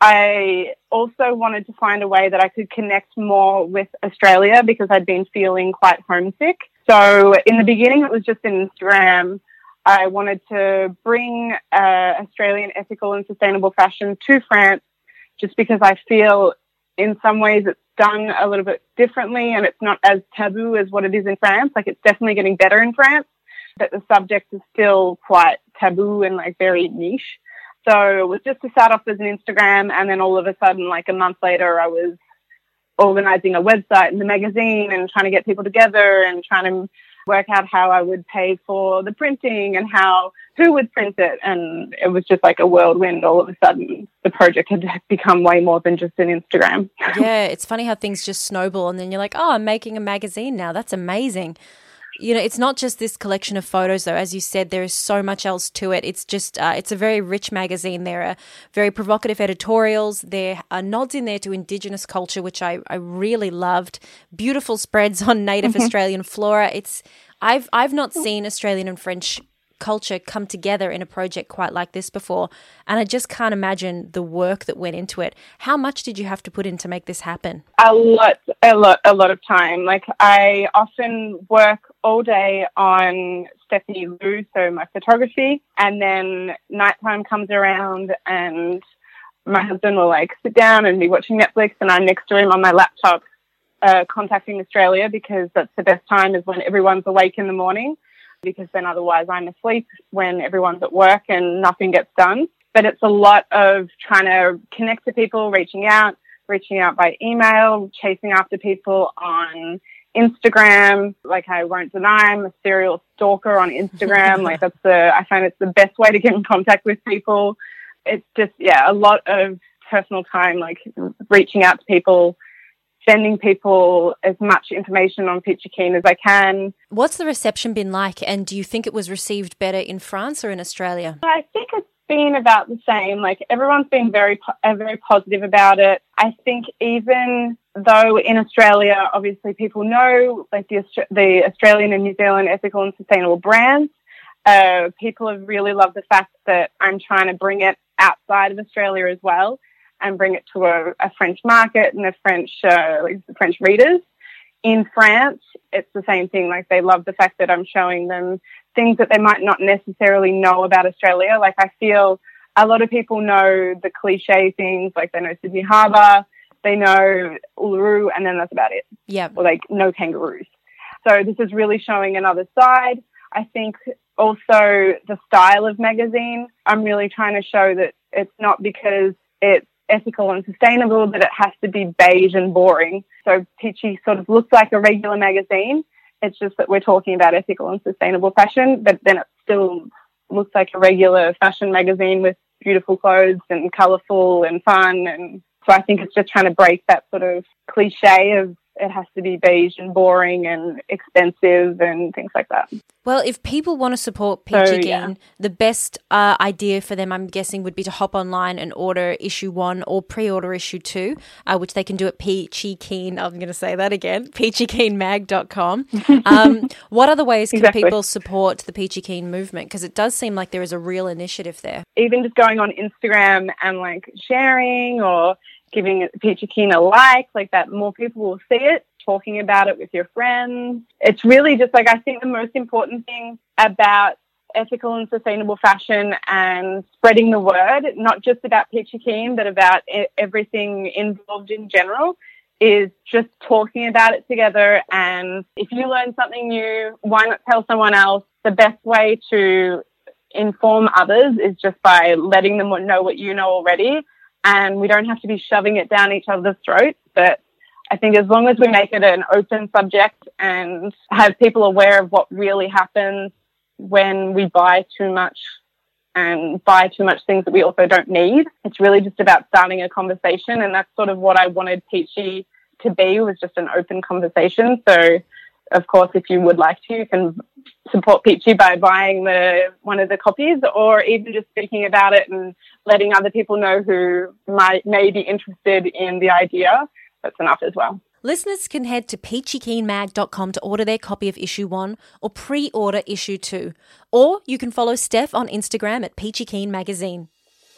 I also wanted to find a way that I could connect more with Australia, because I'd been feeling quite homesick. So in the beginning, it was just an Instagram. I wanted to bring uh, Australian ethical and sustainable fashion to France, just because I feel in some ways it's done a little bit differently and it's not as taboo as what it is in France. Like, it's definitely getting better in France, but the subject is still quite taboo and like very niche. So it was just to start off as an Instagram, and then all of a sudden, like a month later, I was organising a website and the magazine and trying to get people together and trying to work out how I would pay for the printing and how who would print it. And it was just like a whirlwind. All of a sudden, the project had become way more than just an Instagram. Yeah, it's funny how things just snowball, and then you're like, oh, I'm making a magazine now. That's amazing. You know, it's not just this collection of photos, though. As you said, there is so much else to it. It's just, uh, it's a very rich magazine. There are very provocative editorials. There are nods in there to Indigenous culture, which I, I really loved. Beautiful spreads on native mm-hmm. Australian flora. It's, I've, I've not seen Australian and French culture come together in a project quite like this before, and I just can't imagine the work that went into it. How much did you have to put in to make this happen? A lot, a lot, a lot of time. Like, I often work all day on Stephanie Liu, so my photography, and then nighttime comes around and my husband will like sit down and be watching Netflix, and I'm next to him on my laptop uh, contacting Australia, because that's the best time, is when everyone's awake in the morning, because then otherwise I'm asleep when everyone's at work and nothing gets done. But it's a lot of trying to connect to people, reaching out, reaching out by email, chasing after people on Instagram. Like, I won't deny I'm a serial stalker on Instagram. Like, that's the, I find it's the best way to get in contact with people. It's just, yeah, a lot of personal time, like reaching out to people, sending people as much information on Peachy Keen as I can. What's the reception been like, and do you think it was received better in France or in Australia? I think it's been about the same. Like, everyone's been very, uh, very positive about it. I think even though in Australia, obviously people know like the, the Australian and New Zealand ethical and sustainable brands, uh, people have really loved the fact that I'm trying to bring it outside of Australia as well, and bring it to a, a French market and a French, uh, like French readers. In France, it's the same thing. Like, they love the fact that I'm showing them things that they might not necessarily know about Australia. Like, I feel a lot of people know the cliche things, like they know Sydney Harbour, they know Uluru, and then that's about it. Yeah. Or like no kangaroos. So this is really showing another side. I think also the style of magazine, I'm really trying to show that it's not because it's ethical and sustainable that it has to be beige and boring. So Peachy sort of looks like a regular magazine. It's just that we're talking about ethical and sustainable fashion, but then it still looks like a regular fashion magazine with beautiful clothes and colourful and fun. And so I think it's just trying to break that sort of cliche of it has to be beige and boring and expensive and things like that. Well, if people want to support Peachy so, Keen, yeah. the best uh, idea for them, I'm guessing, would be to hop online and order issue one or pre-order issue two, uh, which they can do at Peachy Keen. I'm going to say that again, peachy keen mag dot com. Um, what other ways can exactly. people support the Peachy Keen movement? Because it does seem like there is a real initiative there. Even just going on Instagram and like sharing or giving Peachy Keen a like, like that, more people will see it, talking about it with your friends. It's really just like, I think the most important thing about ethical and sustainable fashion and spreading the word, not just about Peachy Keen, but about everything involved in general, is just talking about it together. And if you learn something new, why not tell someone else? The best way to inform others is just by letting them know what you know already. And we don't have to be shoving it down each other's throats. But I think as long as we make it an open subject and have people aware of what really happens when we buy too much and buy too much things that we also don't need, it's really just about starting a conversation. And that's sort of what I wanted Peachy to be, was just an open conversation. So, of course, if you would like to, you can support Peachy by buying the one of the copies, or even just speaking about it and letting other people know who might may be interested in the idea. That's enough as well. Listeners can head to peachy keen mag dot com to order their copy of issue one or pre-order issue two. Or you can follow Steph on Instagram at Peachy Keen Magazine.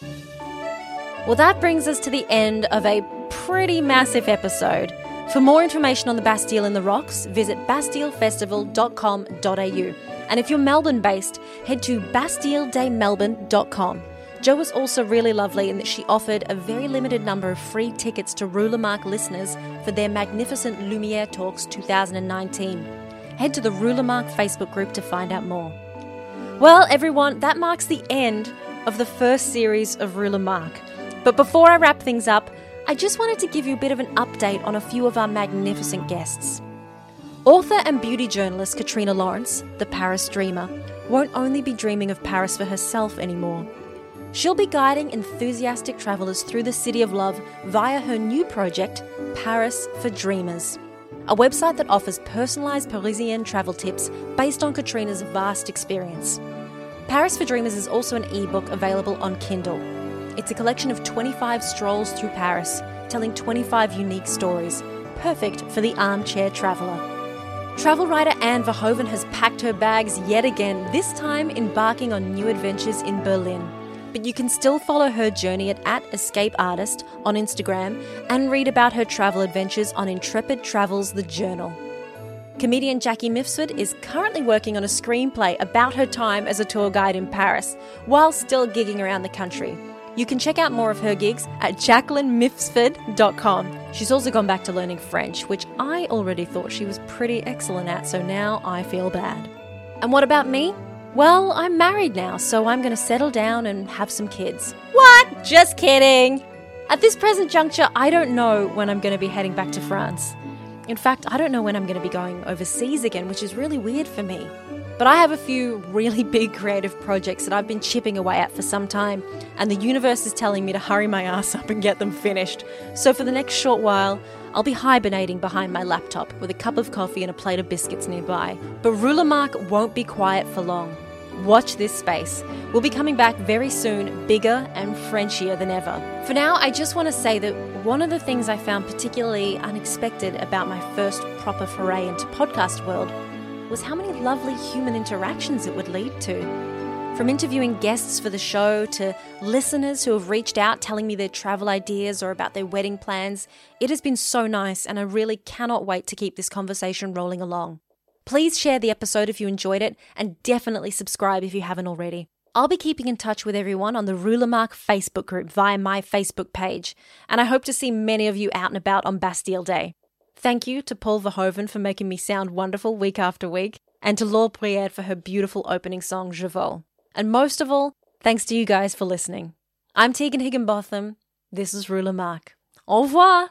Well, that brings us to the end of a pretty massive episode. For more information on the Bastille in the Rocks, visit bastille festival dot com dot a u. And if you're Melbourne-based, head to bastille day melbourne dot com. Jo was also really lovely in that she offered a very limited number of free tickets to Roulemarque listeners for their magnificent Lumiere Talks two thousand nineteen. Head to the Roulemarque Facebook group to find out more. Well, everyone, that marks the end of the first series of Roulemarque. But before I wrap things up, I just wanted to give you a bit of an update on a few of our magnificent guests. Author and beauty journalist Katrina Lawrence, the Paris dreamer, won't only be dreaming of Paris for herself anymore. She'll be guiding enthusiastic travellers through the city of love via her new project, Paris for Dreamers, a website that offers personalised Parisian travel tips based on Katrina's vast experience. Paris for Dreamers is also an ebook available on Kindle. It's a collection of twenty-five strolls through Paris, telling twenty-five unique stories, perfect for the armchair traveller. Travel writer Anne Verhoeven has packed her bags yet again, this time embarking on new adventures in Berlin. But you can still follow her journey at, at Escape Artist on Instagram and read about her travel adventures on Intrepid Travels The Journal. Comedian Jackie Mifsud is currently working on a screenplay about her time as a tour guide in Paris, while still gigging around the country. You can check out more of her gigs at jacqueline mifsud dot com. She's also gone back to learning French, which I already thought she was pretty excellent at, so now I feel bad. And what about me? Well, I'm married now, so I'm going to settle down and have some kids. What? Just kidding! At this present juncture, I don't know when I'm going to be heading back to France. In fact, I don't know when I'm going to be going overseas again, which is really weird for me. But I have a few really big creative projects that I've been chipping away at for some time, and the universe is telling me to hurry my ass up and get them finished. So for the next short while, I'll be hibernating behind my laptop with a cup of coffee and a plate of biscuits nearby. But Roulemarque won't be quiet for long. Watch this space. We'll be coming back very soon, bigger and Frenchier than ever. For now, I just want to say that one of the things I found particularly unexpected about my first proper foray into podcast world was how many lovely human interactions it would lead to. From interviewing guests for the show to listeners who have reached out telling me their travel ideas or about their wedding plans, it has been so nice, and I really cannot wait to keep this conversation rolling along. Please share the episode if you enjoyed it, and definitely subscribe if you haven't already. I'll be keeping in touch with everyone on the Roulemarque Facebook group via my Facebook page, and I hope to see many of you out and about on Bastille Day. Thank you to Paul Verhoeven for making me sound wonderful week after week, and to Laure Brière for her beautiful opening song, Je Vole. And most of all, thanks to you guys for listening. I'm Tegan Higginbotham. This is Roulemarque. Au revoir!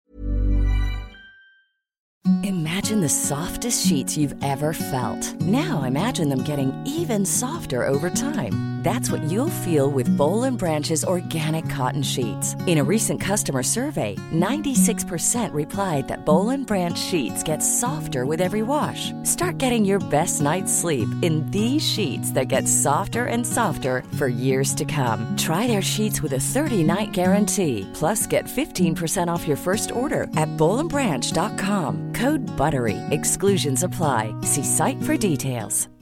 Imagine the softest sheets you've ever felt. Now imagine them getting even softer over time. That's what you'll feel with Boll and Branch's organic cotton sheets. In a recent customer survey, ninety-six percent replied that Boll and Branch sheets get softer with every wash. Start getting your best night's sleep in these sheets that get softer and softer for years to come. Try their sheets with a thirty-night guarantee. Plus, get fifteen percent off your first order at boll and branch dot com. Code BUTTERY. Exclusions apply. See site for details.